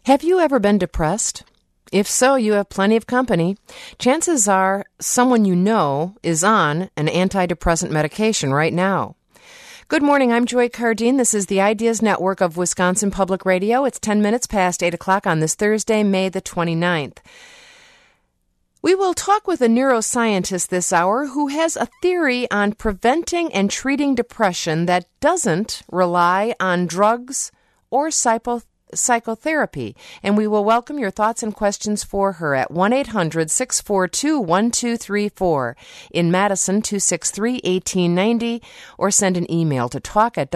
Have you ever been depressed? If so, you have plenty of company. Chances are someone you know is on an antidepressant medication right now. Good morning, I'm Joy Cardine. This is the Ideas Network of Wisconsin Public Radio. It's 10 minutes past 8 o'clock on this Thursday, May the 29th. We will talk with a neuroscientist this hour who has a theory on preventing and treating depression that doesn't rely on drugs or psychotherapy, and we will welcome your thoughts and questions for her at 1-800-642-1234, in Madison 263-1890, or send an email to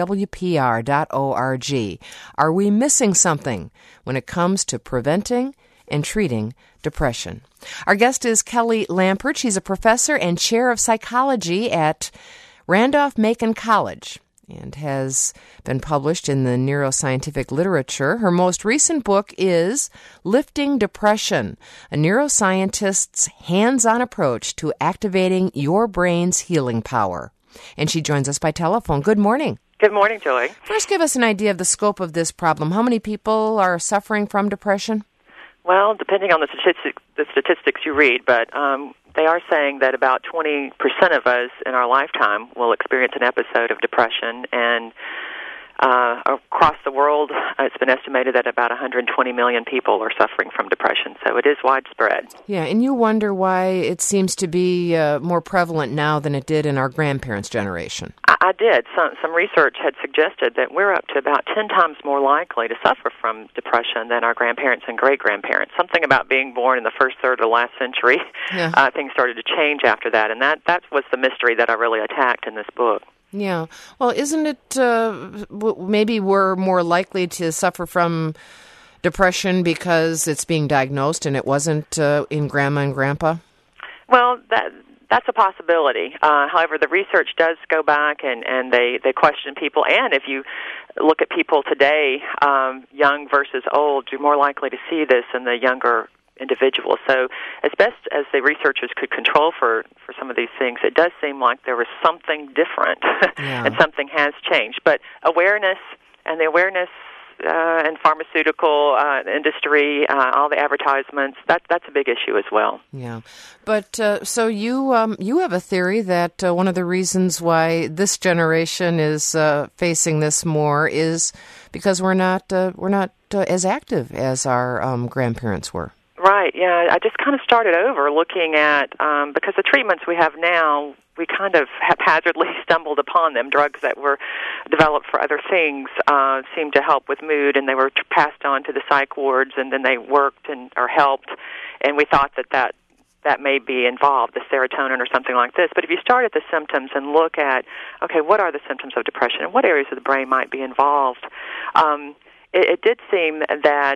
talk@wpr.org. Are we missing something when it comes to preventing and treating depression? Our guest is Kelly Lampert. She's a professor and chair of psychology at Randolph-Macon College and has been published in the neuroscientific literature. Her most recent book is Lifting Depression, a neuroscientist's hands-on approach to activating your brain's healing power. And she joins us by telephone. Good morning. Good morning, Joy. First, give us an idea of the scope of this problem. How many people are suffering from depression? Well, depending on the statistics you read, but they are saying that about 20% of us in our lifetime will experience an episode of depression, and across the world, it's been estimated that about 120 million people are suffering from depression, so it is widespread. Yeah, and you wonder why it seems to be more prevalent now than it did in our grandparents' generation. I did. Some research had suggested that we're up to about 10 times more likely to suffer from depression than our grandparents and great-grandparents. Something about being born in the first third of the last century. Yeah. Things started to change after that, and that was the mystery that I really attacked in this book. Yeah. Well, isn't it maybe we're more likely to suffer from depression because it's being diagnosed and it wasn't in Grandma and Grandpa? Well, that's a possibility. However, the research does go back and they question people. And if you look at people today, young versus old, you're more likely to see this in the younger individuals. So as best as the researchers could control for some of these things, it does seem like there was something different and something has changed. But awareness and the awareness and pharmaceutical industry, all the advertisements, that's a big issue as well. Yeah. But so you have a theory that one of the reasons why this generation is facing this more is because we're not as active as our grandparents were. Right, yeah. I just kind of started over looking at, because the treatments we have now, we kind of haphazardly stumbled upon them. Drugs that were developed for other things seemed to help with mood, and they were passed on to the psych wards, and then they worked or helped, and we thought that may be involved, the serotonin or something like this. But if you start at the symptoms and look at, okay, what are the symptoms of depression and what areas of the brain might be involved, it did seem that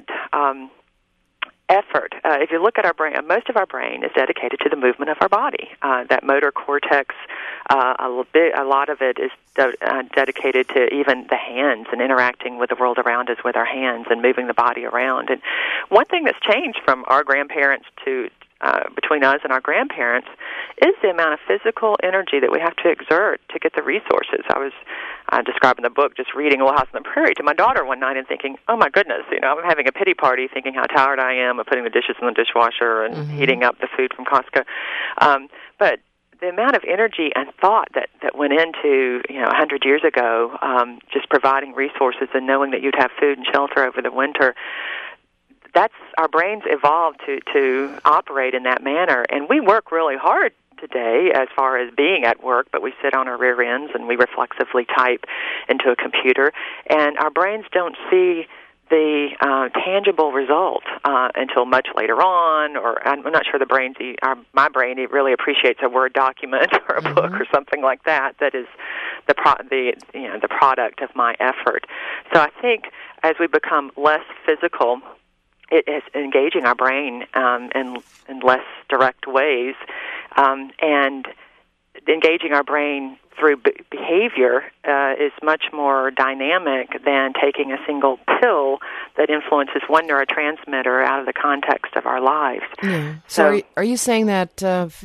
effort. If you look at our brain, most of our brain is dedicated to the movement of our body. That motor cortex, a lot of it is dedicated to even the hands and interacting with the world around us with our hands and moving the body around. And one thing that's changed from our grandparents to between us and our grandparents is the amount of physical energy that we have to exert to get the resources. I was describing the book, just reading Little House on the Prairie to my daughter one night and thinking, oh my goodness, I'm having a pity party thinking how tired I am of putting the dishes in the dishwasher and heating up the food from Costco. But the amount of energy and thought that went into, 100 years ago, just providing resources and knowing that you'd have food and shelter over the winter, that's our brains evolved to operate in that manner, and we work really hard today as far as being at work, but we sit on our rear ends and we reflexively type into a computer, and our brains don't see the tangible result until much later on, or I'm not sure my brain really appreciates a Word document or a book or something like that is the product of my effort. So I think as we become less physical, it is engaging our brain in less direct ways, and engaging our brain through behavior is much more dynamic than taking a single pill that influences one neurotransmitter out of the context of our lives. Yeah. So are you saying that,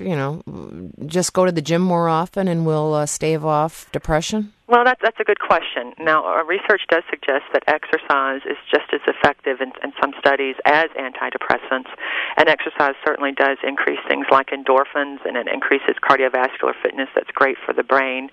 just go to the gym more often and we'll stave off depression? Well, that's a good question. Now, our research does suggest that exercise is just as effective in some studies as antidepressants, and exercise certainly does increase things like endorphins, and it increases cardiovascular fitness. That's great for the brain.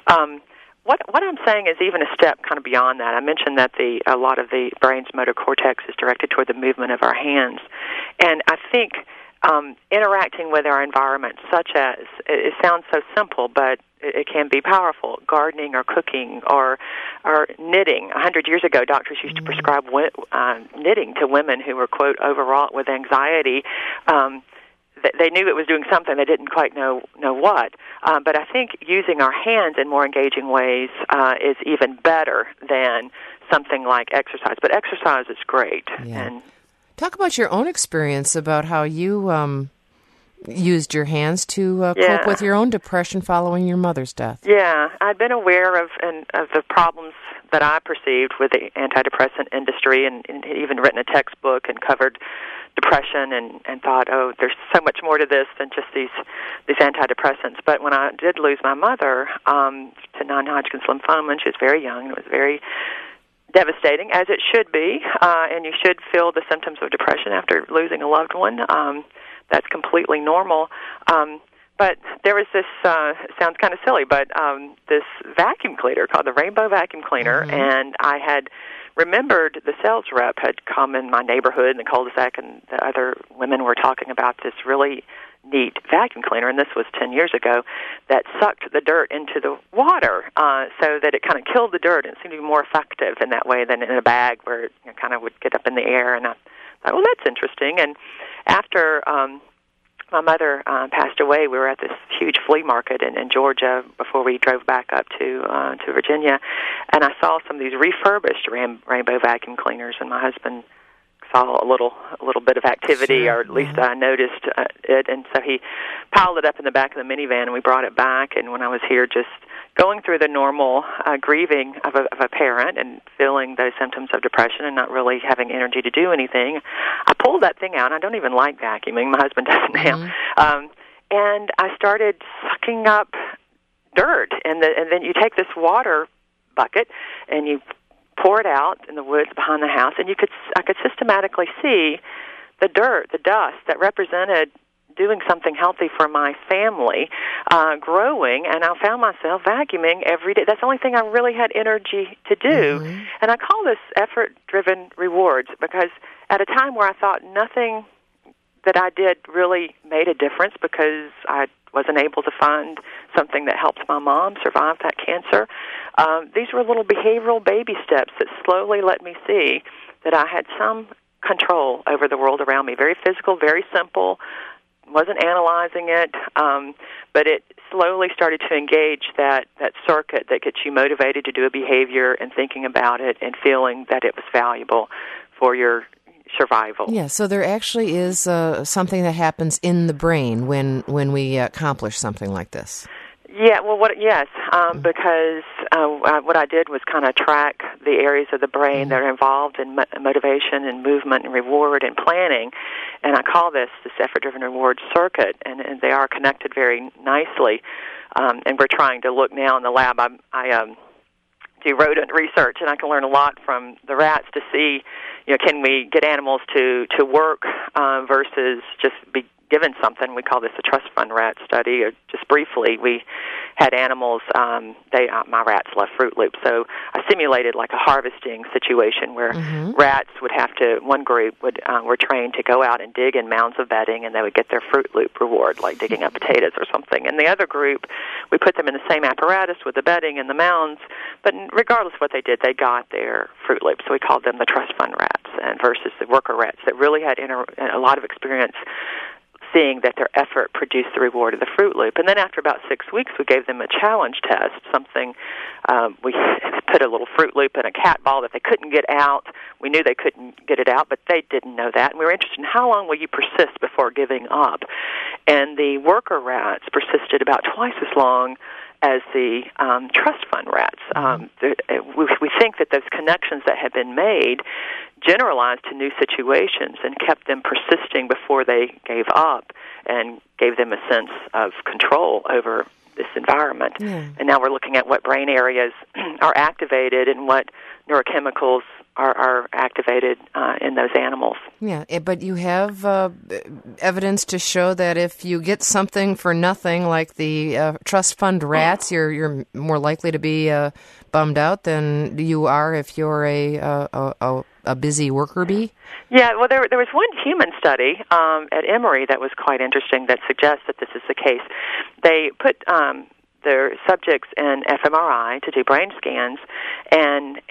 What I'm saying is even a step kind of beyond that. I mentioned that a lot of the brain's motor cortex is directed toward the movement of our hands, and I think interacting with our environment, such as, it sounds so simple, but it can be powerful. Gardening or cooking or knitting. 100 years ago, doctors used to prescribe knitting to women who were, quote, overwrought with anxiety. They knew it was doing something. They didn't quite know what. But I think using our hands in more engaging ways is even better than something like exercise. But exercise is great. Yeah. And talk about your own experience about how you used your hands to cope with your own depression following your mother's death. Yeah, I'd been aware of the problems that I perceived with the antidepressant industry, and had even written a textbook and covered depression, and thought, oh, there's so much more to this than just these antidepressants. But when I did lose my mother to non-Hodgkin's lymphoma, and she was very young, and it was very devastating, as it should be, and you should feel the symptoms of depression after losing a loved one. That's completely normal. But there was this, sounds kind of silly, but this vacuum cleaner called the Rainbow Vacuum Cleaner, and I had remembered the sales rep had come in my neighborhood in the cul-de-sac, and the other women were talking about this really neat vacuum cleaner, and this was 10 years ago, that sucked the dirt into the water so that it kind of killed the dirt, and it seemed to be more effective in that way than in a bag where it kind of would get up in the air. And I thought, well, that's interesting. And after my mother passed away, we were at this huge flea market in Georgia before we drove back up to Virginia, and I saw some of these refurbished Rainbow vacuum cleaners, and my husband saw a little bit of activity, sure, or at least I noticed it, and so he piled it up in the back of the minivan, and we brought it back. And when I was here, just going through the normal grieving of a parent and feeling those symptoms of depression and not really having energy to do anything, I pulled that thing out. I don't even like vacuuming. My husband doesn't now. And I started sucking up dirt, and then you take this water bucket and you pour it out in the woods behind the house, and I could systematically see the dirt, the dust that represented doing something healthy for my family, growing, and I found myself vacuuming every day. That's the only thing I really had energy to do. And I call this effort-driven rewards, because at a time where I thought nothing that I did really made a difference, because I wasn't able to find something that helped my mom survive that cancer, these were little behavioral baby steps that slowly let me see that I had some control over the world around me. Very physical, very simple, wasn't analyzing it, but it slowly started to engage that circuit that gets you motivated to do a behavior and thinking about it and feeling that it was valuable for your survival. Yeah, so there actually is something that happens in the brain when we accomplish something like this. Yeah, well, because what I did was kind of track the areas of the brain that are involved in motivation and movement and reward and planning, and I call this effort-driven reward circuit, and they are connected very nicely. And we're trying to look now in the lab. I do rodent research, and I can learn a lot from the rats to see, can we get animals to work versus just be given something. We call this a trust fund rat study. Or just briefly, we had animals, my rats love Fruit Loops, so I simulated like a harvesting situation where rats would have to, one group were trained to go out and dig in mounds of bedding, and they would get their Fruit Loop reward, like digging up potatoes or something. And the other group, we put them in the same apparatus with the bedding and the mounds, but regardless of what they did, they got their Fruit Loops. So we called them the trust fund rats, and versus the worker rats that really had a lot of experience seeing that their effort produced the reward of the Fruit Loop. And then after about 6 weeks, we gave them a challenge test, something, we put a little Fruit Loop in a cat ball that they couldn't get out. We knew they couldn't get it out, but they didn't know that. And we were interested in how long will you persist before giving up. And the worker rats persisted about twice as long as the trust fund rats. We think that those connections that have been made generalized to new situations and kept them persisting before they gave up and gave them a sense of control over this environment. Yeah. And now we're looking at what brain areas are activated and what neurochemicals are activated in those animals. Yeah, but you have evidence to show that if you get something for nothing, like the trust fund rats, you're more likely to be bummed out than you are if you're a busy worker bee? Yeah, well, there was one human study at Emory that was quite interesting that suggests that this is the case. They put their subjects in fMRI to do brain scans, and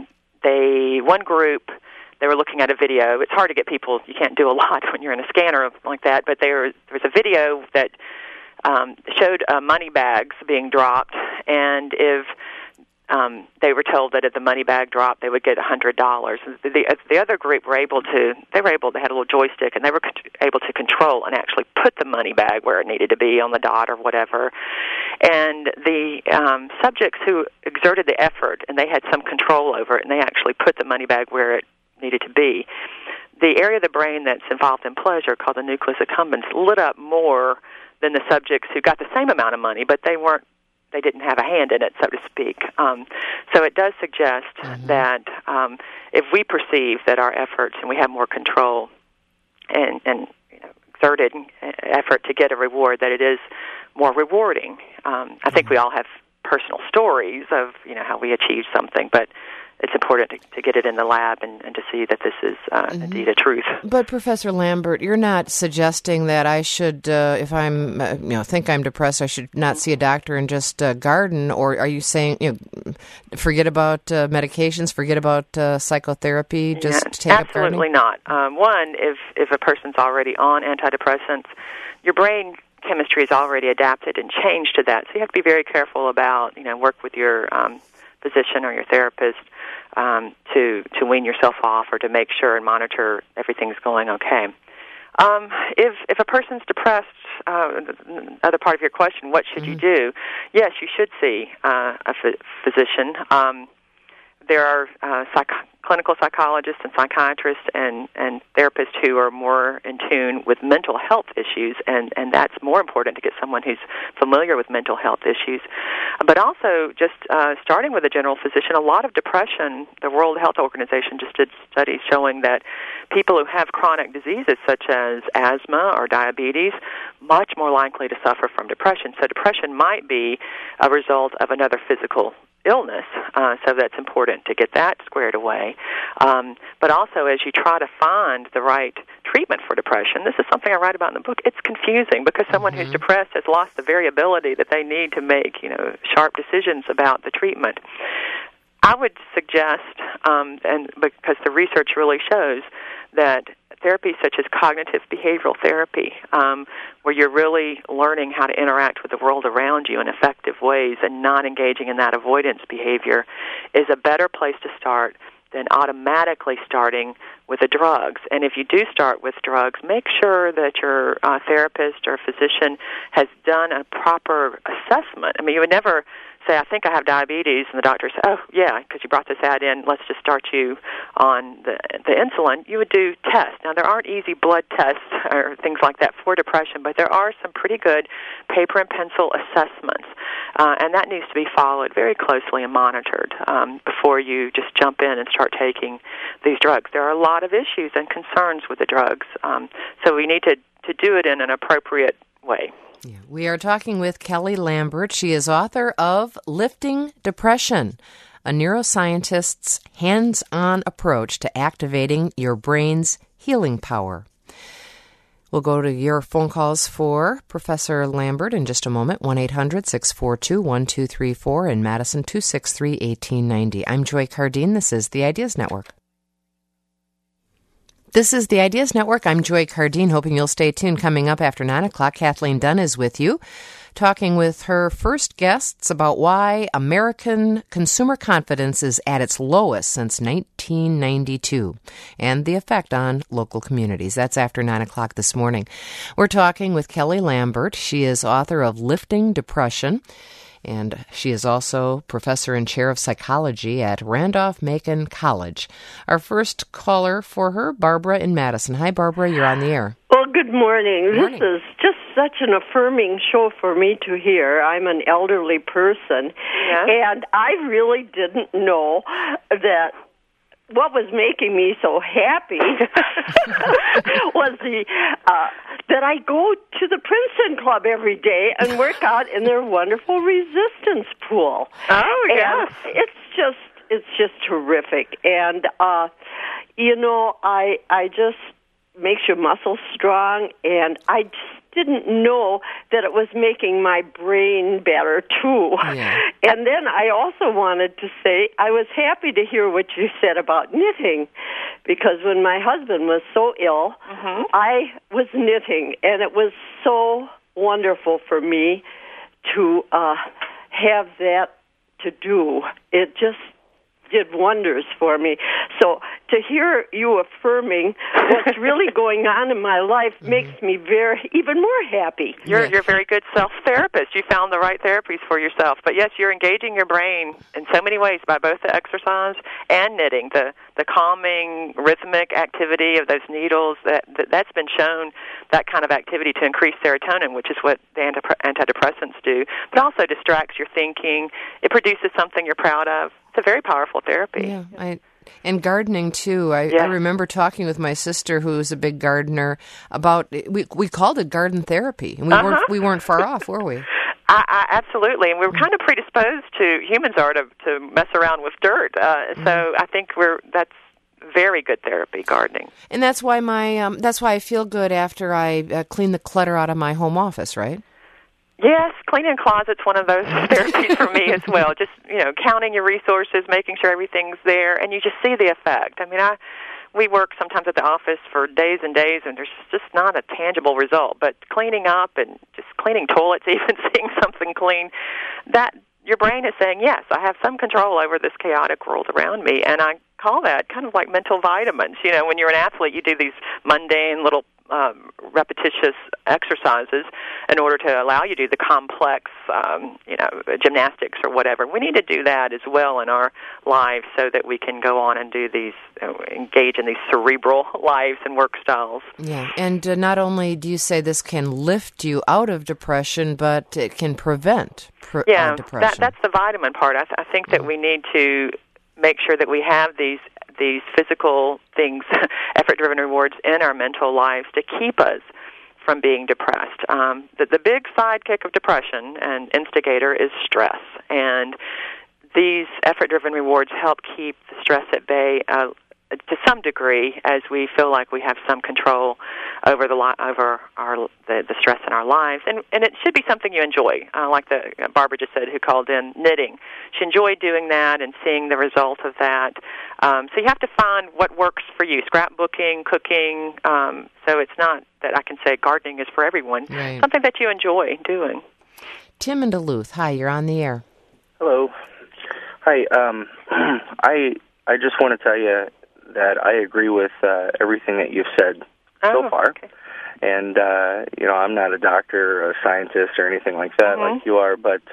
one group, they were looking at a video. It's hard to get people, you can't do a lot when you're in a scanner like that, but there was a video that showed money bags being dropped, and if they were told that if the money bag dropped, they would get $100. The other group they had a little joystick, and they were able to control and actually put the money bag where it needed to be on the dot or whatever. And the subjects who exerted the effort, and they had some control over it, and they actually put the money bag where it needed to be, the area of the brain that's involved in pleasure, called the nucleus accumbens, lit up more than the subjects who got the same amount of money, but they didn't have a hand in it, so to speak. So it does suggest that if we perceive that our efforts, and we have more control and exerted effort to get a reward, that it is more rewarding. I think we all have personal stories of how we achieved something, but it's important to get it in the lab and to see that this is indeed a truth. But Professor Lambert, you're not suggesting that I should, if I'm, think I'm depressed, I should not see a doctor and just garden, or are you saying, forget about medications, forget about psychotherapy, just take up gardening? Absolutely not. One, if a person's already on antidepressants, your brain chemistry is already adapted and changed to that, so you have to be very careful about, work with your physician or your therapist to wean yourself off, or to make sure and monitor everything's going okay. If a person's depressed, other part of your question, what should you do? Yes, you should see a physician. There are clinical psychologists and psychiatrists and therapists who are more in tune with mental health issues, and that's more important, to get someone who's familiar with mental health issues. But also, just starting with a general physician, a lot of depression, the World Health Organization just did studies showing that people who have chronic diseases such as asthma or diabetes, much more likely to suffer from depression. So depression might be a result of another physical illness, so that's important to get that squared away. But also, as you try to find the right treatment for depression, this is something I write about in the book, it's confusing, because someone who's depressed has lost the variability that they need to make, sharp decisions about the treatment. I would suggest, and because the research really shows, that therapy such as cognitive behavioral therapy, where you're really learning how to interact with the world around you in effective ways and not engaging in that avoidance behavior, is a better place to start than automatically starting with the drugs. And if you do start with drugs, make sure that your therapist or physician has done a proper assessment. I mean, you would never say, I think I have diabetes, and the doctor says, oh, yeah, because you brought this ad in, let's just start you on the insulin. You would do tests. Now, there aren't easy blood tests or things like that for depression, but there are some pretty good paper and pencil assessments, and that needs to be followed very closely and monitored before you just jump in and start taking these drugs. There are a lot of issues and concerns with the drugs, so we need to do it in an appropriate way. Yeah. We are talking with Kelly Lambert. She is author of Lifting Depression, a neuroscientist's hands-on approach to activating your brain's healing power. We'll go to your phone calls for Professor Lambert in just a moment. 1-800-642-1234 in Madison, 263-1890. I'm Joy Cardine. This is the Ideas Network. This is the Ideas Network. I'm Joy Cardine, hoping you'll stay tuned. Coming up after 9 o'clock, Kathleen Dunn is with you, talking with her first guests about why American consumer confidence is at its lowest since 1992 and the effect on local communities. That's after 9 o'clock this morning. We're talking with Kelly Lambert. She is author of Lifting Depression, and she is also professor and chair of psychology at Randolph-Macon College. Our first caller for her, Barbara in Madison. Hi, Barbara. You're on the air. Well, good morning. Good morning. This is just such an affirming show for me to hear. I'm an elderly person, and I really didn't know that what was making me so happy was that I go to the Princeton Club every day and work out in their wonderful resistance pool. Oh, yes. And it's just terrific. And I just makes your muscles strong, and I just didn't know that it was making my brain better, too. Yeah. And then I also wanted to say I was happy to hear what you said about knitting, because when my husband was so ill, I was knitting, and it was so wonderful for me to have that to do. It just did wonders for me. So to hear you affirming what's really going on in my life makes me even more happy. You're a very good self-therapist. You found the right therapies for yourself. But yes, you're engaging your brain in so many ways by both the exercise and knitting. The calming, rhythmic activity of those needles, that's been shown, that kind of activity, to increase serotonin, which is what the antidepressants do, but also distracts your thinking. It produces something you're proud of. It's a very powerful therapy. Yeah, and gardening too. I remember talking with my sister, who's a big gardener, about we called it garden therapy, and we weren't far off, were we? I absolutely, and we're kind of predisposed humans are to mess around with dirt. So I think that's very good therapy, gardening. And that's why that's why I feel good after I clean the clutter out of my home office, right? Yes, cleaning closet's one of those therapies for me as well. Just, counting your resources, making sure everything's there, and you just see the effect. I mean, we work sometimes at the office for days and days, and there's just not a tangible result. But cleaning up and just cleaning toilets, even seeing something clean, that your brain is saying, yes, I have some control over this chaotic world around me, and I call that kind of like mental vitamins. When you're an athlete, you do these mundane little repetitious exercises in order to allow you to do the complex, gymnastics or whatever. We need to do that as well in our lives so that we can go on and do these, engage in these cerebral lives and work styles. Yeah, and not only do you say this can lift you out of depression, but it can prevent depression. That's the vitamin part. I think that we need to make sure that we have these physical things, effort-driven rewards in our mental lives to keep us from being depressed. The big sidekick of depression and instigator is stress, and these effort-driven rewards help keep the stress at bay to some degree, as we feel like we have some control over the stress in our lives, and it should be something you enjoy. Like Barbara just said, who called in, knitting. She enjoyed doing that and seeing the result of that. So you have to find what works for you. Scrapbooking, cooking. So it's not that I can say gardening is for everyone. Right. Something that you enjoy doing. Tim in Duluth. Hi, you're on the air. Hello. Hi. I just want to tell you that I agree with everything that you've said so far. Okay. And, I'm not a doctor or a scientist or anything like that like you are, but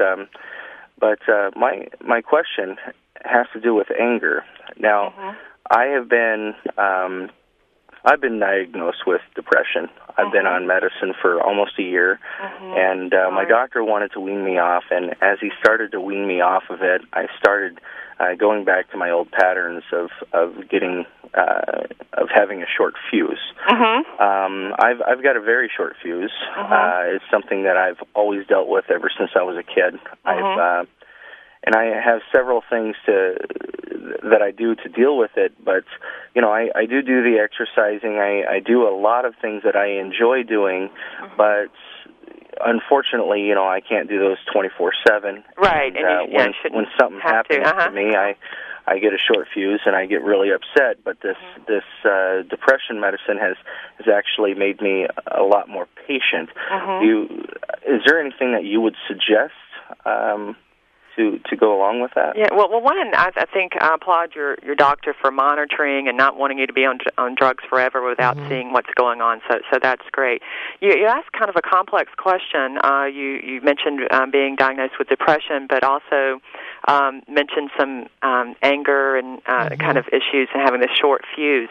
my question has to do with anger. Now, I've been diagnosed with depression. I've been on medicine for almost a year, and my doctor wanted to wean me off, and as he started to wean me off of it, I started going back to my old patterns of having a short fuse. I've got a very short fuse. It's something that I've always dealt with ever since I was a kid. And I have several things that I do to deal with it, but I do the exercising. I do a lot of things that I enjoy doing, but unfortunately, I can't do those 24/7. Right. And when something happens to me, I get a short fuse and I get really upset. But this depression medicine has actually made me a lot more patient. Is there anything that you would suggest? to go along with that? Yeah, well, one, I think I applaud your doctor for monitoring and not wanting you to be on drugs forever without seeing what's going on. So that's great. You asked kind of a complex question. You mentioned being diagnosed with depression, but also mentioned some anger and kind of issues and having this short fuse.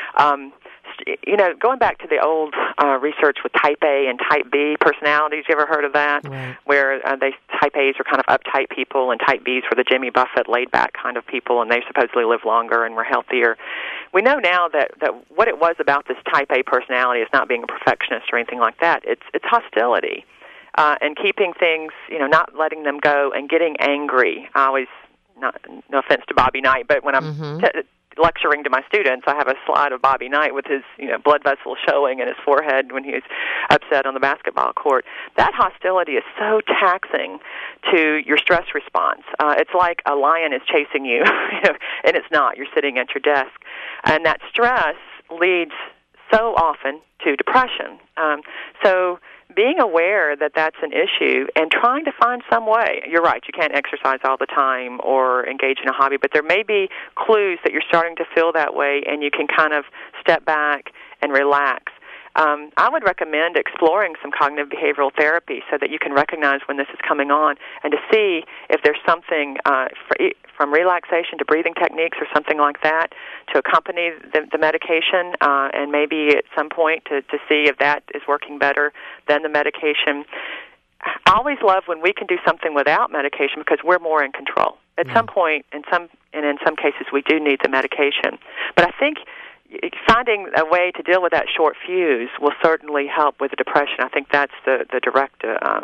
Going back to the old research with type A and type B personalities, you ever heard of that? Right. Where type A's are kind of uptight people and type B's were the Jimmy Buffett laid-back kind of people, and they supposedly live longer and were healthier. We know now that what it was about this type A personality is not being a perfectionist or anything like that. It's hostility and keeping things, not letting them go and getting angry. I always, no offense to Bobby Knight, but when I'm lecturing to my students, I have a slide of Bobby Knight with his blood vessels showing in his forehead when he was upset on the basketball court. That hostility is so taxing to your stress response. It's like a lion is chasing you, and it's not. You're sitting at your desk. And that stress leads so often to depression. So being aware that that's an issue and trying to find some way. You're right, you can't exercise all the time or engage in a hobby, but there may be clues that you're starting to feel that way, and you can kind of step back and relax. I would recommend exploring some cognitive behavioral therapy so that you can recognize when this is coming on and to see if there's something from relaxation to breathing techniques or something like that to accompany the medication and maybe at some point to see if that is working better than the medication. I always love when we can do something without medication because we're more in control. At some point, in some cases, we do need the medication. But I think finding a way to deal with that short fuse will certainly help with the depression. I think that's the direct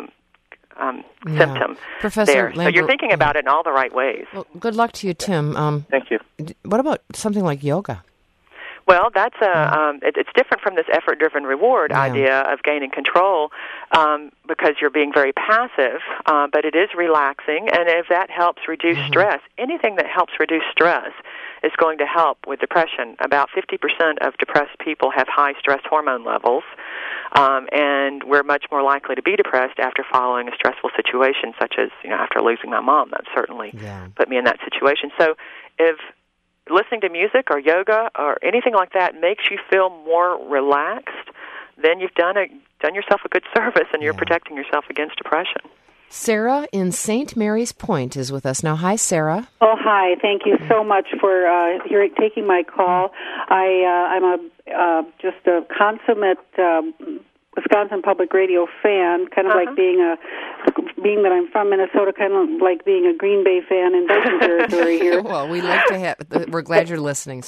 symptom Professor there. Lambert, so you're thinking about it in all the right ways. Well, good luck to you, Tim. Thank you. What about something like yoga? Well, that's it's different from this effort-driven reward idea of gaining control because you're being very passive, but it is relaxing, and if that helps reduce stress, anything that helps reduce stress is going to help with depression. About 50% of depressed people have high stress hormone levels, and we're much more likely to be depressed after following a stressful situation, such as after losing my mom. That certainly put me in that situation. So if listening to music or yoga or anything like that makes you feel more relaxed, then you've done yourself a good service, and you're protecting yourself against depression. Sarah in St. Mary's Point is with us now. Hi, Sarah. Oh, hi. Thank you so much for taking my call. I'm just a consummate Wisconsin Public Radio fan, kind of like being that I'm from Minnesota, kind of like being a Green Bay fan in Virgin territory here. Well, we love to have. We're glad you're listening.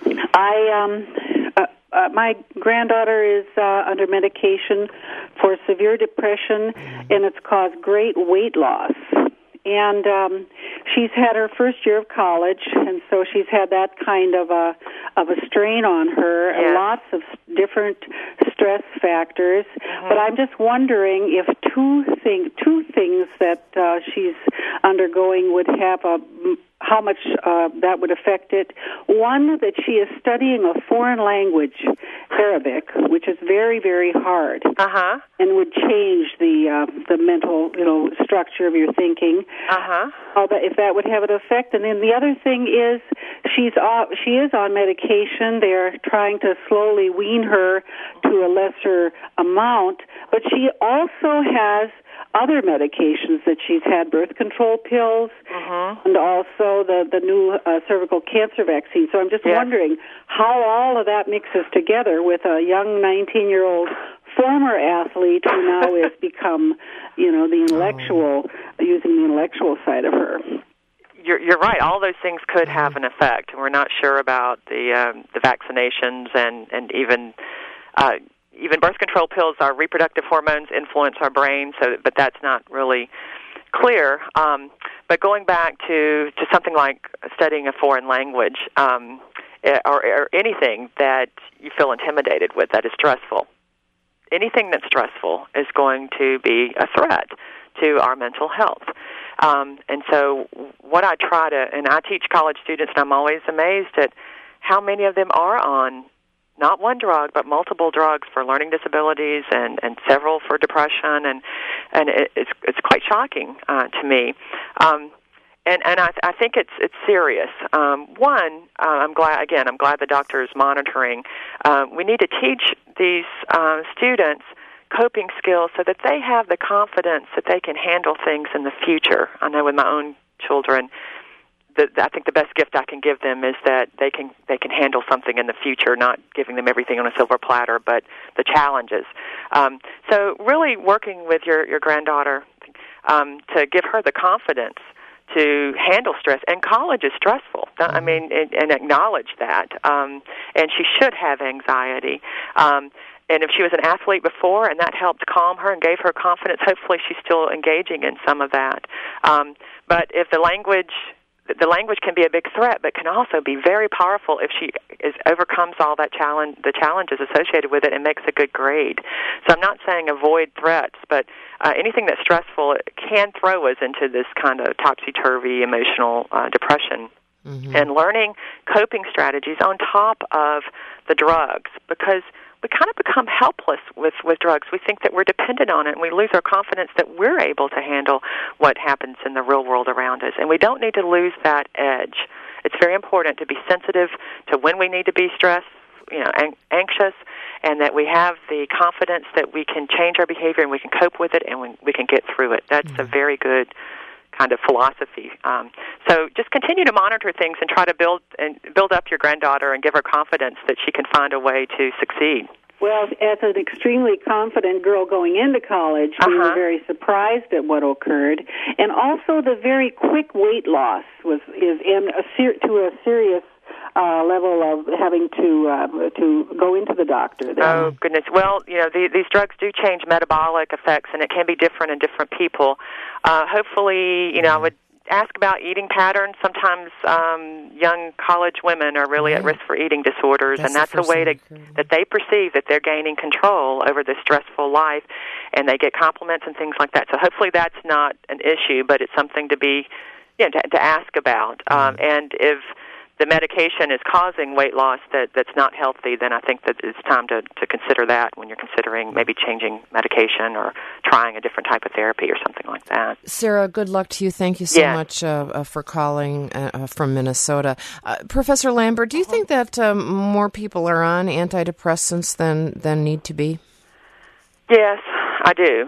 My granddaughter is under medication for severe depression, and it's caused great weight loss. And she's had her first year of college, and so she's had that kind of a strain on her, and lots of different stress factors. But I'm just wondering if two things that she's undergoing would have how much that would affect it. One, that she is studying a foreign language, Arabic, which is very, very hard, and would change the mental structure of your thinking. If that would have an effect. And then the other thing is she is on medication. They're trying to slowly wean her to a lesser amount, but she also has other medications that she's had, birth control pills, and also the new cervical cancer vaccine. So I'm just wondering how all of that mixes together with a young 19-year-old former athlete who now has become, the intellectual, using the intellectual side of her. You're right. All those things could have an effect. We're not sure about the vaccinations and even birth control pills. Our reproductive hormones influence our brain, but that's not really clear. But going back to something like studying a foreign language or anything that you feel intimidated with that is stressful, anything that's stressful is going to be a threat to our mental health. And so what I try to, and I teach college students, and I'm always amazed at how many of them are on not one drug, but multiple drugs for learning disabilities and several for depression, and it's quite shocking to me. And I think it's serious. One, I'm glad the doctor is monitoring. We need to teach these students coping skills so that they have the confidence that they can handle things in the future. I know with my own children, I think the best gift I can give them is that they can handle something in the future, not giving them everything on a silver platter, but the challenges. So really working with your granddaughter to give her the confidence to handle stress. And college is stressful. I mean, and acknowledge that. And she should have anxiety. And if she was an athlete before and that helped calm her and gave her confidence, hopefully she's still engaging in some of that. But if the language can be a big threat, but can also be very powerful if she overcomes all that the challenges associated with it and makes a good grade. So I'm not saying avoid threats, but anything that's stressful can throw us into this kind of topsy-turvy emotional depression. Mm-hmm. And learning coping strategies on top of the drugs, because we kind of become helpless with drugs. We think that we're dependent on it, and we lose our confidence that we're able to handle what happens in the real world around us. And we don't need to lose that edge. It's very important to be sensitive to when we need to be stressed, anxious, and that we have the confidence that we can change our behavior and we can cope with it and we can get through it. That's a very good kind of philosophy. So just continue to monitor things and try to build up your granddaughter and give her confidence that she can find a way to succeed. Well, as an extremely confident girl going into college, we were very surprised at what occurred, and also the very quick weight loss is to a serious level of having to go into the doctor. Oh, goodness. Well, these drugs do change metabolic effects, and it can be different in different people. Hopefully, I would ask about eating patterns. Sometimes young college women are really at risk for eating disorders, and that's a way that they perceive that they're gaining control over this stressful life, and they get compliments and things like that. So hopefully that's not an issue, but it's something to be, to ask about. And if the medication is causing weight loss that's not healthy, then I think that it's time to consider that when you're considering maybe changing medication or trying a different type of therapy or something like that. Sarah, good luck to you. Thank you so much for calling from Minnesota. Professor Lambert, do you think that more people are on antidepressants than need to be? Yes, I do.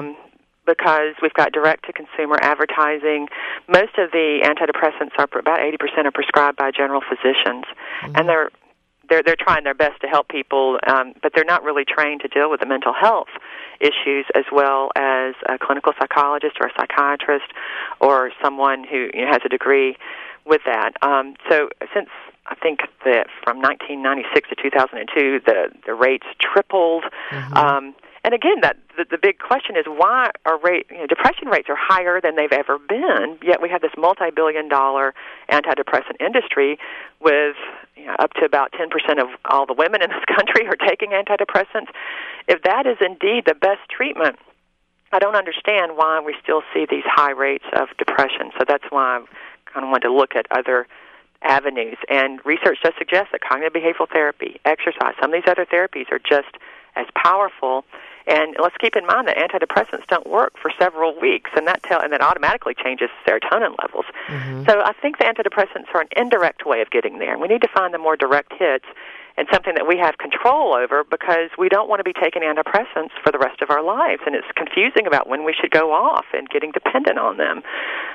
Because we've got direct-to-consumer advertising. Most of the antidepressants about 80% are prescribed by general physicians, and they're trying their best to help people, but they're not really trained to deal with the mental health issues as well as a clinical psychologist or a psychiatrist or someone who has a degree with that. So since I think that from 1996 to 2002, the rates tripled. And again, the big question is why are depression rates are higher than they've ever been, yet we have this multi-billion-dollar antidepressant industry with up to about 10% of all the women in this country are taking antidepressants. If that is indeed the best treatment, I don't understand why we still see these high rates of depression. So that's why I kind of wanted to look at other avenues. And research does suggest that cognitive behavioral therapy, exercise, some of these other therapies are just as powerful. And let's keep in mind that antidepressants don't work for several weeks, and that automatically changes serotonin levels. So I think the antidepressants are an indirect way of getting there. We need to find the more direct hits and something that we have control over, because we don't want to be taking antidepressants for the rest of our lives, and it's confusing about when we should go off and getting dependent on them.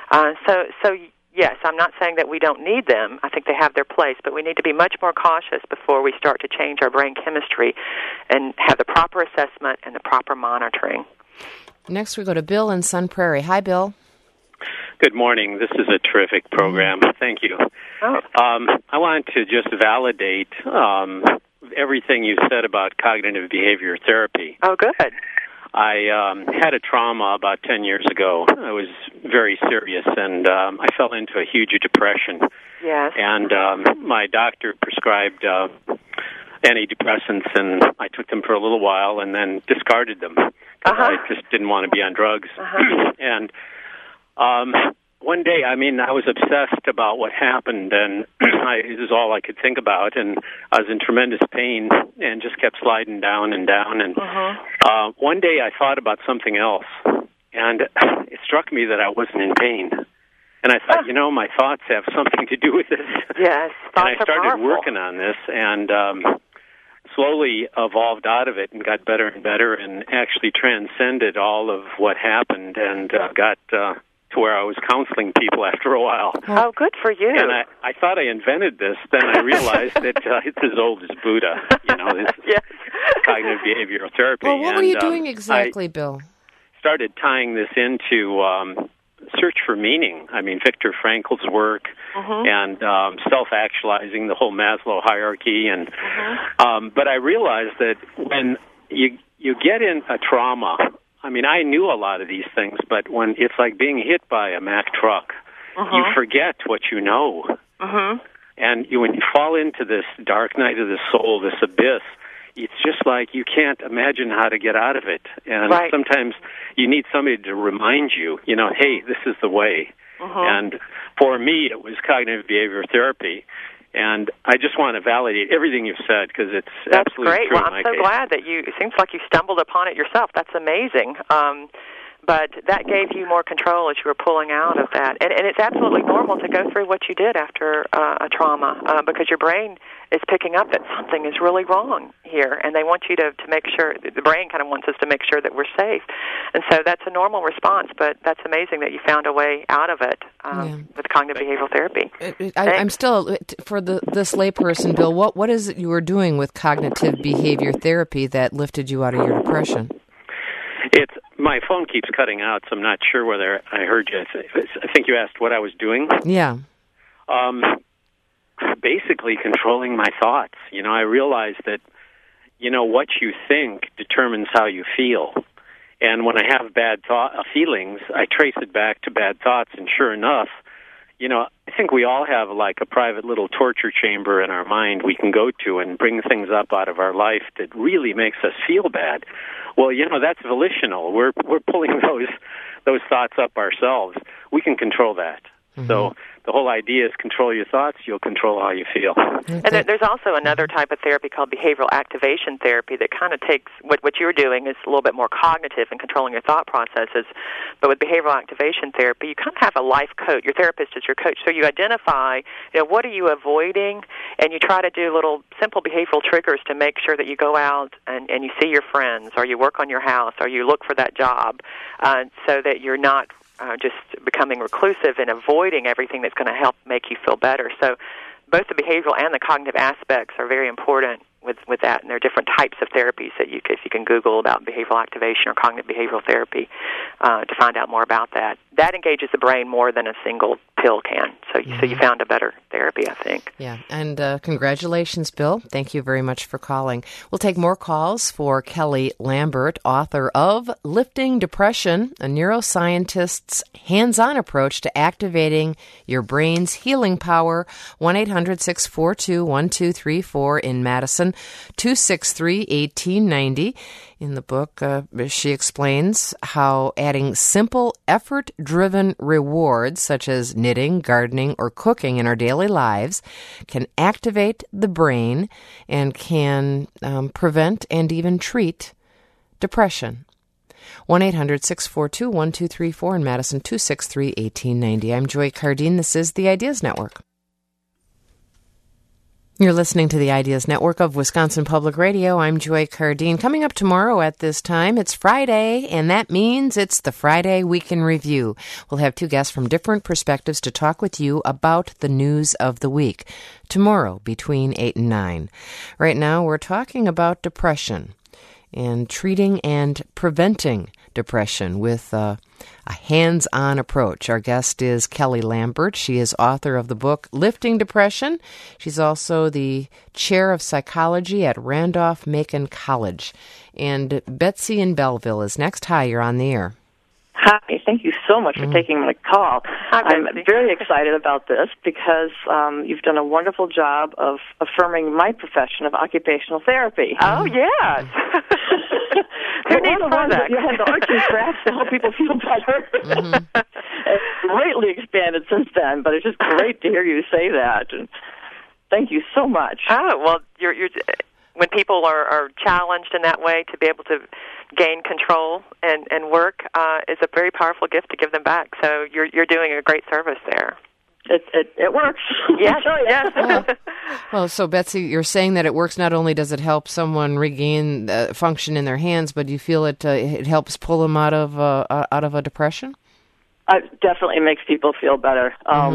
So yes, I'm not saying that we don't need them. I think they have their place, but we need to be much more cautious before we start to change our brain chemistry and have the proper assessment and the proper monitoring. Next, we go to Bill in Sun Prairie. Hi, Bill. Good morning. This is a terrific program. Thank you. I want to just validate everything you said about cognitive behavior therapy. Oh, good. I had a trauma about 10 years ago. It was very serious, and I fell into a huge depression. Yes. And my doctor prescribed antidepressants, and I took them for a little while and then discarded them because I just didn't want to be on drugs. And one day, I was obsessed about what happened, and it was all I could think about, and I was in tremendous pain and just kept sliding down and down. And one day I thought about something else, and it struck me that I wasn't in pain. And I thought, my thoughts have something to do with this. Yes, thoughts and I started are powerful. working on this, and slowly evolved out of it and got better and better, and actually transcended all of what happened, and got to where I was counseling people after a while. Oh, good for you. And I thought I invented this. Then I realized that it's as old as Buddha. This cognitive behavioral therapy. Well, what were you doing exactly, Bill? Started tying this into search for meaning. I mean, Viktor Frankl's work, and self-actualizing, the whole Maslow hierarchy, and but I realized that when you get in a trauma, I mean, I knew a lot of these things, but when it's like being hit by a Mack truck, you forget what you know, and when you fall into this dark night of the soul, this abyss, it's just like you can't imagine how to get out of it. And sometimes you need somebody to remind you, hey, this is the way. And for me, it was cognitive behavioral therapy. And I just want to validate everything you've said, because it's absolutely great. true. Well, I'm so glad that it seems like you stumbled upon it yourself. That's amazing. But that gave you more control as you were pulling out of that. And it's absolutely normal to go through what you did after a trauma, because your brain is picking up that something is really wrong here, and they want you to make sure, the brain kind of wants us to make sure that we're safe. And so that's a normal response, but that's amazing that you found a way out of it with cognitive behavioral therapy. I'm still, for this layperson, Bill, what is it you were doing with cognitive behavior therapy that lifted you out of your depression? My phone keeps cutting out, so I'm not sure whether I heard you. I think you asked what I was doing. Yeah. Basically controlling my thoughts. I realized that, what you think determines how you feel. And when I have bad feelings, I trace it back to bad thoughts, and sure enough, I think we all have like a private little torture chamber in our mind we can go to and bring things up out of our life that really makes us feel bad. Well, that's volitional. We're pulling those thoughts up ourselves. We can control that. So the whole idea is control your thoughts, you'll control how you feel. And there's also another type of therapy called behavioral activation therapy that kind of takes what you're doing is a little bit more cognitive and controlling your thought processes. But with behavioral activation therapy, you kind of have a life coach. Your therapist is your coach. So you identify, what are you avoiding, and you try to do little simple behavioral triggers to make sure that you go out and you see your friends, or you work on your house, or you look for that job, so that you're not just becoming reclusive and avoiding everything that's going to help make you feel better. So both the behavioral and the cognitive aspects are very important with that, and there are different types of therapies that if you can Google about behavioral activation or cognitive behavioral therapy to find out more about that. That engages the brain more than a single pill can. So you found a better therapy, I think. Yeah, and congratulations, Bill. Thank you very much for calling. We'll take more calls for Kelly Lambert, author of Lifting Depression, a neuroscientist's hands-on approach to activating your brain's healing power. 1-800-642-1234 in Madison, 263-1890. In the book, she explains how adding simple, effort-driven rewards, such as knitting, gardening, or cooking in our daily lives, can activate the brain and can prevent and even treat depression. 1-800-642-1234 in Madison, 263-1890. I'm Joy Cardine. This is the Ideas Network. You're listening to the Ideas Network of Wisconsin Public Radio. I'm Joy Cardine. Coming up tomorrow at this time, it's Friday, and that means it's the Friday Week in Review. We'll have two guests from different perspectives to talk with you about the news of the week. Tomorrow, between 8 and 9. Right now, we're talking about depression and treating and preventing depression with a hands-on approach. Our guest is Kelly Lambert. She is author of the book Lifting Depression. She's also the chair of psychology at Randolph-Macon College. And Betsy in Belleville is next. Hi, you're on the air. Hi, thank you so much for taking my call. I'm very excited about this because you've done a wonderful job of affirming my profession of occupational therapy. Oh, yes. Who needs that? You had the arts and crafts to help people feel better. It's greatly expanded since then, but it's just great to hear you say that. And thank you so much. Oh, well, when people are challenged in that way, to be able to gain control and work is a very powerful gift to give them back. So you're doing a great service there. It works. Yes, yes. Well, so Betsy, you're saying that it works. Not only does it help someone regain function in their hands, but you feel it helps pull them out of a depression? It definitely makes people feel better.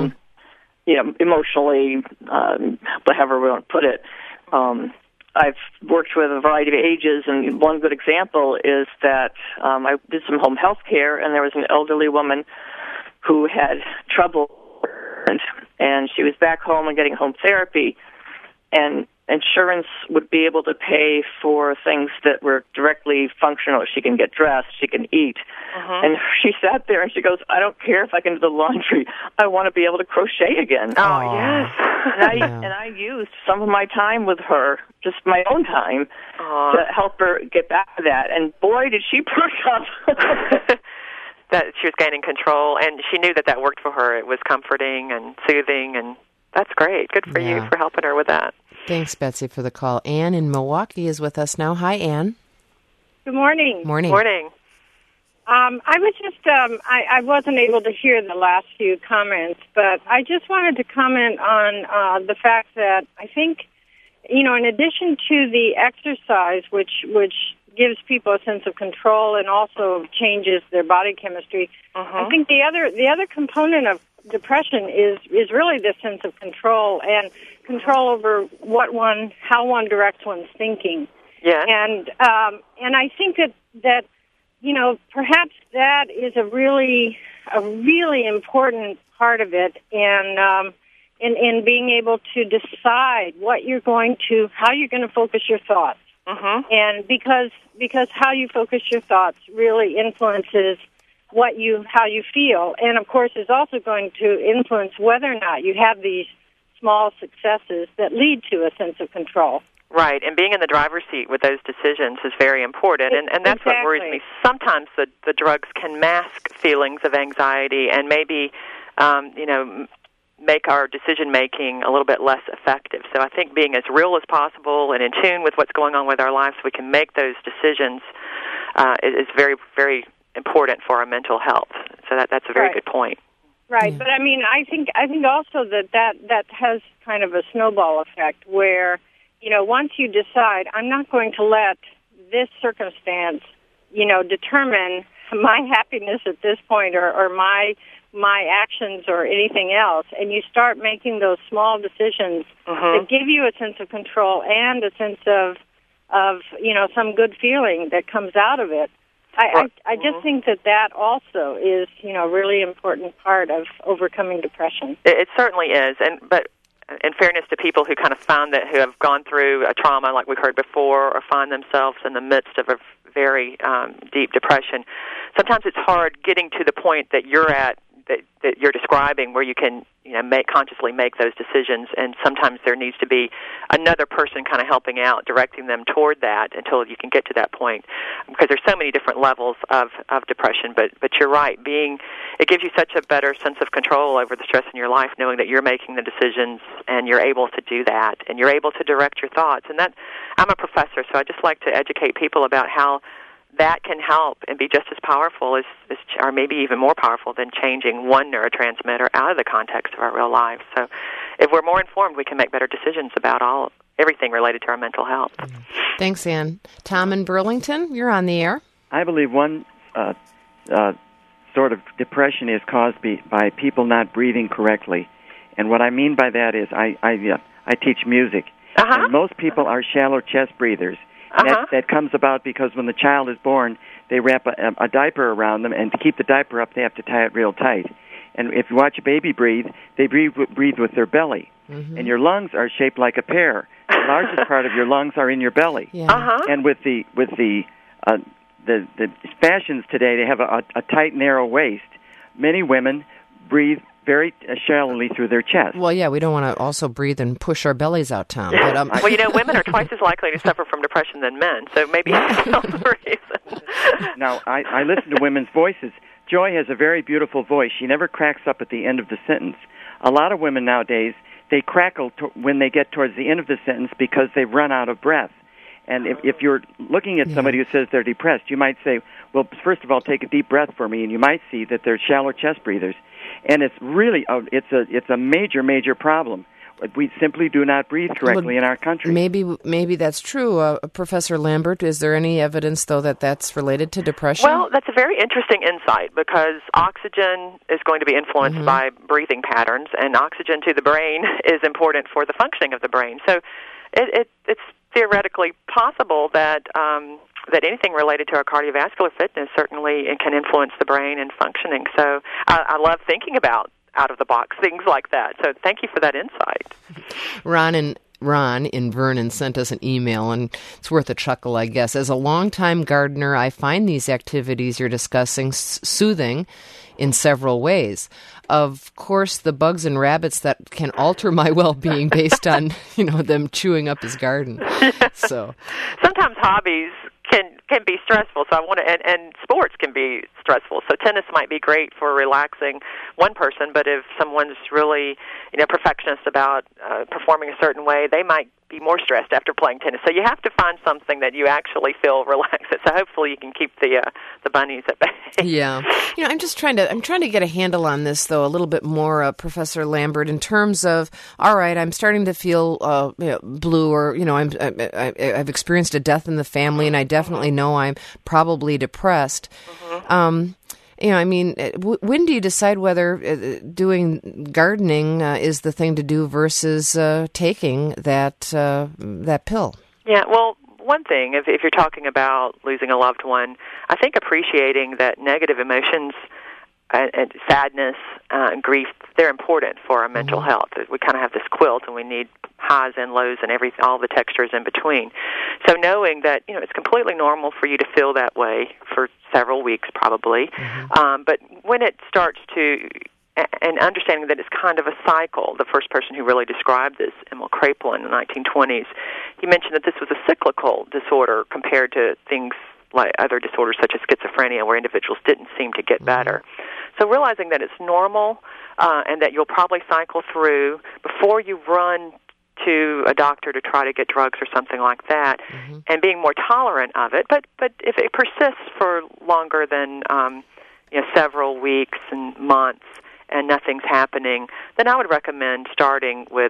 Emotionally, however we want to put it. I've worked with a variety of ages, and one good example is that I did some home health care, and there was an elderly woman who had trouble, and she was back home and getting home therapy, and insurance would be able to pay for things that were directly functional. She can get dressed, she can eat. And she sat there and she goes, I don't care if I can do the laundry. I want to be able to crochet again. Oh, yes. And I used some of my time with her, just my own time, to help her get back to that. And boy, did she perk up. That she was gaining control, and she knew that worked for her. It was comforting and soothing, and that's great. Good for you for helping her with that. Thanks, Betsy, for the call. Ann in Milwaukee is with us now. Hi, Ann. Good morning. Morning. Morning. I was just, I wasn't able to hear the last few comments, but I just wanted to comment on the fact that I think, in addition to the exercise, which gives people a sense of control and also changes their body chemistry, I think the other component of depression is really this sense of control and control over how one directs one's thinking. Yeah. And I think that perhaps that is a really important part of it, and in being able to decide how you're going to focus your thoughts. And because how you focus your thoughts really influences how you feel, and of course is also going to influence whether or not you have these small successes that lead to a sense of control. Right, and being in the driver's seat with those decisions is very important, and that's what worries me. Sometimes the drugs can mask feelings of anxiety and maybe, make our decision-making a little bit less effective. So I think being as real as possible and in tune with what's going on with our lives so we can make those decisions is very, very important for our mental health. So that's a very good point. Right, but I think also that has kind of a snowball effect where, once you decide, I'm not going to let this circumstance, determine my happiness at this point or my actions or anything else, and you start making those small decisions that give you a sense of control and a sense of some good feeling that comes out of it. I just think that also is, a really important part of overcoming depression. It certainly is, but in fairness to people who kind of who have gone through a trauma like we heard before or find themselves in the midst of a very deep depression, sometimes it's hard getting to the point that you're at, that you're describing, where you can consciously make those decisions, and sometimes there needs to be another person kind of helping out, directing them toward that until you can get to that point, because there's so many different levels of depression. But you're right, it gives you such a better sense of control over the stress in your life, knowing that you're making the decisions and you're able to do that, and you're able to direct your thoughts. And that, I'm a professor, so I just like to educate people about how that can help and be just as powerful or maybe even more powerful than changing one neurotransmitter out of the context of our real lives. So if we're more informed, we can make better decisions about everything related to our mental health. Thanks, Ann. Tom in Burlington, you're on the air. I believe one sort of depression is caused by people not breathing correctly. And what I mean by that is I teach music, and most people are shallow chest breathers. That comes about because when the child is born, they wrap a diaper around them, and to keep the diaper up, they have to tie it real tight. And if you watch a baby breathe, they breathe with their belly. And your lungs are shaped like a pear. The largest part of your lungs are in your belly. And with the fashions today, they have a tight, narrow waist. Many women breathe very shallowly through their chest. Well, yeah, we don't want to also breathe and push our bellies out, Tom. But, well, women are twice as likely to suffer from depression than men, so maybe that's the reason. Now, I listen to women's voices. Joy has a very beautiful voice. She never cracks up at the end of the sentence. A lot of women nowadays, they crackle when they get towards the end of the sentence because they've run out of breath. And if you're looking at somebody who says they're depressed, you might say, well, first of all, take a deep breath for me, and you might see that they're shallow chest breathers. And it's really it's a major problem. We simply do not breathe correctly in our country. Maybe that's true. Professor Lambert, is there any evidence, though, that that's related to depression? Well, that's a very interesting insight because oxygen is going to be influenced by breathing patterns, and oxygen to the brain is important for the functioning of the brain. So it's theoretically possible that that anything related to our cardiovascular fitness certainly can influence the brain and functioning. So I love thinking about out-of-the-box things like that. So thank you for that insight. Ron in Vernon sent us an email, and it's worth a chuckle, I guess. As a longtime gardener, I find these activities you're discussing soothing in several ways. Of course, the bugs and rabbits that can alter my well-being based on, them chewing up his garden. So sometimes hobbies can be stressful. So I want to, and sports can be stressful. So tennis might be great for relaxing one person, but if someone's really, perfectionist about performing a certain way, they might be more stressed after playing tennis. So you have to find something that you actually feel relaxed at. So hopefully you can keep the bunnies at bay. Yeah, I'm trying to get a handle on this though a little bit more, Professor Lambert, in terms of, all right, I'm starting to feel blue, or I've experienced a death in the family, and I definitely know I'm probably depressed. When do you decide whether doing gardening is the thing to do versus taking that pill? Yeah, well, one thing, if you're talking about losing a loved one, I think appreciating that negative emotions and sadness and grief, they're important for our mental health. We kind of have this quilt, and we need highs and lows and all the textures in between. So knowing that, it's completely normal for you to feel that way for several weeks probably, but when it starts to, and understanding that it's kind of a cycle. The first person who really described this, Emil Kraepelin, in the 1920s, he mentioned that this was a cyclical disorder compared to things like other disorders such as schizophrenia, where individuals didn't seem to get better. So realizing that it's normal and that you'll probably cycle through before you run to a doctor to try to get drugs or something like that, and being more tolerant of it. But if it persists for longer than several weeks and months and nothing's happening, then I would recommend starting with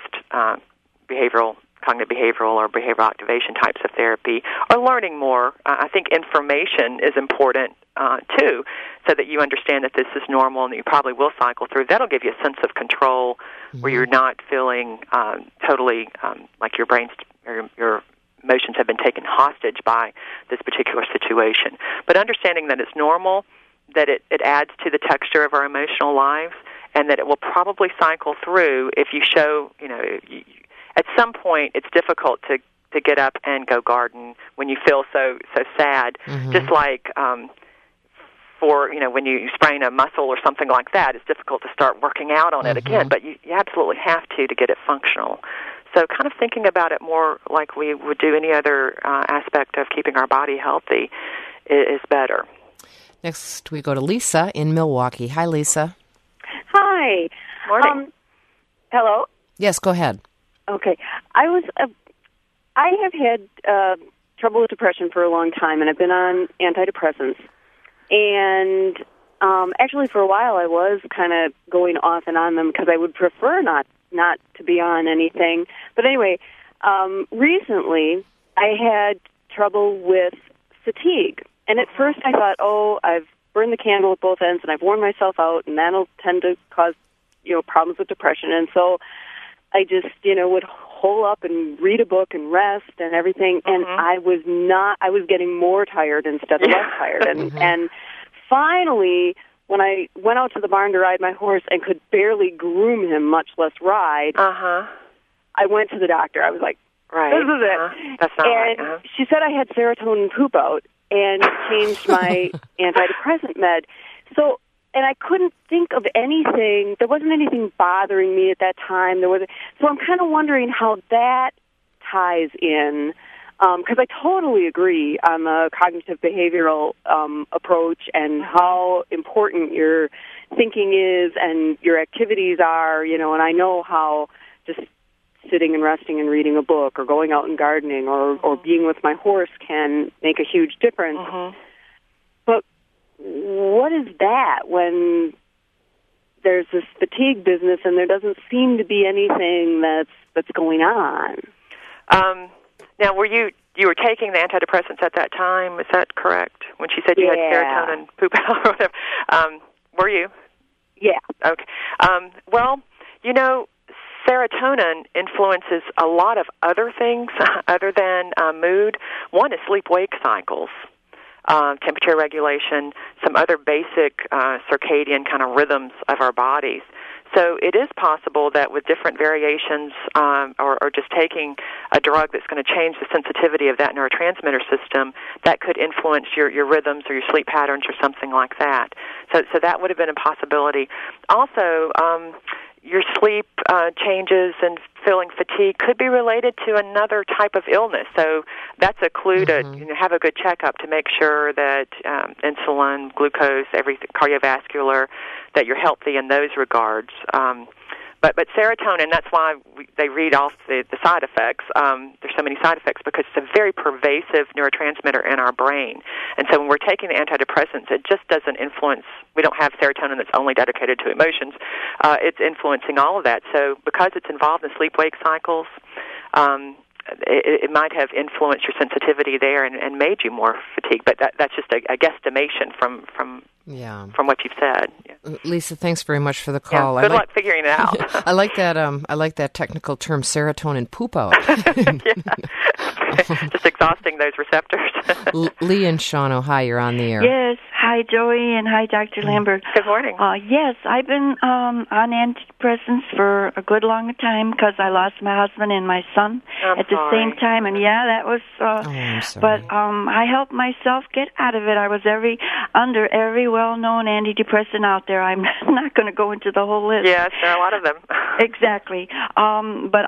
cognitive behavioral or behavioral activation types of therapy, or learning more. I think information is important too, so that you understand that this is normal and that you probably will cycle through. That'll give you a sense of control where you're not feeling totally like your brain's or your emotions have been taken hostage by this particular situation. But understanding that it's normal, that it adds to the texture of our emotional lives, and that it will probably cycle through if you show, at some point it's difficult to get up and go garden when you feel so sad. Just like for when you sprain a muscle or something like that, it's difficult to start working out on it again. But you absolutely have to get it functional. So kind of thinking about it more like we would do any other aspect of keeping our body healthy is better. Next, we go to Lisa in Milwaukee. Hi, Lisa. Hi. Morning. Hello? Yes, go ahead. Okay. I have had trouble with depression for a long time, and I've been on antidepressants. And actually, for a while, I was kind of going off and on them because I would prefer not to be on anything. But anyway, recently, I had trouble with fatigue. And at first I thought, I've burned the candle at both ends and I've worn myself out, and that'll tend to cause, problems with depression. And so I just, would hole up and read a book and rest and everything. And I was getting more tired instead of less tired. And finally, when I went out to the barn to ride my horse and could barely groom him, much less ride, I went to the doctor. I was like, this is it. That's not right. She said I had serotonin poop out, and changed my antidepressant med. So, and I couldn't think of anything. There wasn't anything bothering me at that time. So I'm kind of wondering how that ties in, because I totally agree on the cognitive behavioral approach and how important your thinking is and your activities are, and I know how just sitting and resting and reading a book or going out and gardening or being with my horse can make a huge difference. But what is that when there's this fatigue business and there doesn't seem to be anything that's going on? Now, you were taking the antidepressants at that time, is that correct? When she said you had serotonin poop out or whatever. Were you? Yeah. Okay. Well, serotonin influences a lot of other things other than mood. One is sleep-wake cycles, temperature regulation, some other basic circadian kind of rhythms of our bodies. So it is possible that with different variations or just taking a drug that's going to change the sensitivity of that neurotransmitter system, that could influence your rhythms or your sleep patterns or something like that. So that would have been a possibility. Also, your sleep changes and feeling fatigue could be related to another type of illness. So that's a clue to have a good checkup to make sure that insulin, glucose, everything, cardiovascular, that you're healthy in those regards. But serotonin, that's why they read off the side effects. There's so many side effects because it's a very pervasive neurotransmitter in our brain. And so when we're taking the antidepressants, it just doesn't influence. We don't have serotonin that's only dedicated to emotions. It's influencing all of that. So because it's involved in sleep-wake cycles, it might have influenced your sensitivity there and made you more fatigued. But that's just a guesstimation from what you've said. Yeah. Lisa, thanks very much for the call. Good luck figuring it out. I like that. I like that technical term, serotonin poop out. Just exhausting those receptors. Lee and Shawano, hi, you're on the air. Yes, hi Joey and hi Dr. Lambert. Good morning. Yes, I've been on antidepressants for a good long time because I lost my husband and my son at the same time, and that was. I'm sorry. But I helped myself get out of it. I was under every well-known antidepressant out there. I'm not going to go into the whole list. Yes, there are a lot of them. Exactly. But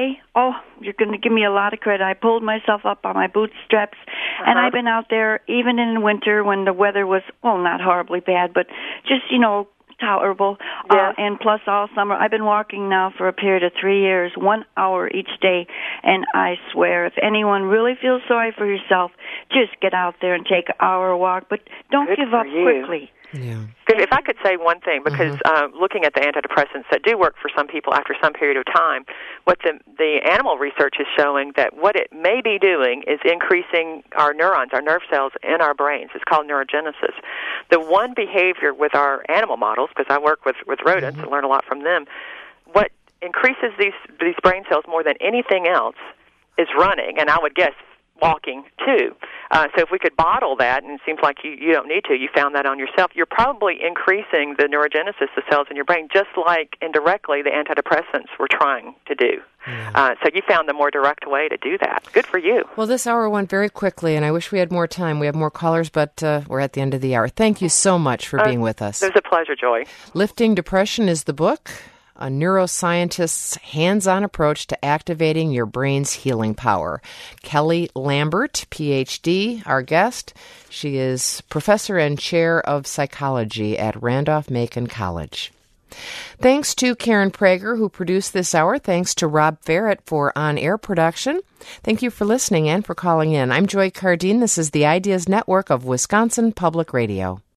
you're going to give me a lot of credit. I pulled myself up on my bootstraps, and I've been out there even in winter when the weather was, not horribly bad, but just, tolerable. Yes. And plus all summer. I've been walking now for a period of 3 years, 1 hour each day, and I swear, if anyone really feels sorry for yourself, just get out there and take an hour walk, but don't give up quickly. Yeah. If I could say one thing, because looking at the antidepressants that do work for some people after some period of time, what the animal research is showing that what it may be doing is increasing our neurons, our nerve cells in our brains. It's called neurogenesis. The one behavior with our animal models, because I work with rodents and learn a lot from them, what increases these brain cells more than anything else is running, and I would guess walking too. So if we could bottle that, and it seems like you don't need to, you found that on yourself, you're probably increasing the neurogenesis of cells in your brain, just like indirectly the antidepressants were trying to do. So you found the more direct way to do that. Good for you. Well, this hour went very quickly, and I wish we had more time. We have more callers, but we're at the end of the hour. Thank you so much for being with us. It was a pleasure, Joy. Lifting Depression is the book. A neuroscientist's hands-on approach to activating your brain's healing power. Kelly Lambert, Ph.D., our guest. She is professor and chair of psychology at Randolph-Macon College. Thanks to Karen Prager, who produced this hour. Thanks to Rob Ferret for on-air production. Thank you for listening and for calling in. I'm Joy Cardine. This is the Ideas Network of Wisconsin Public Radio.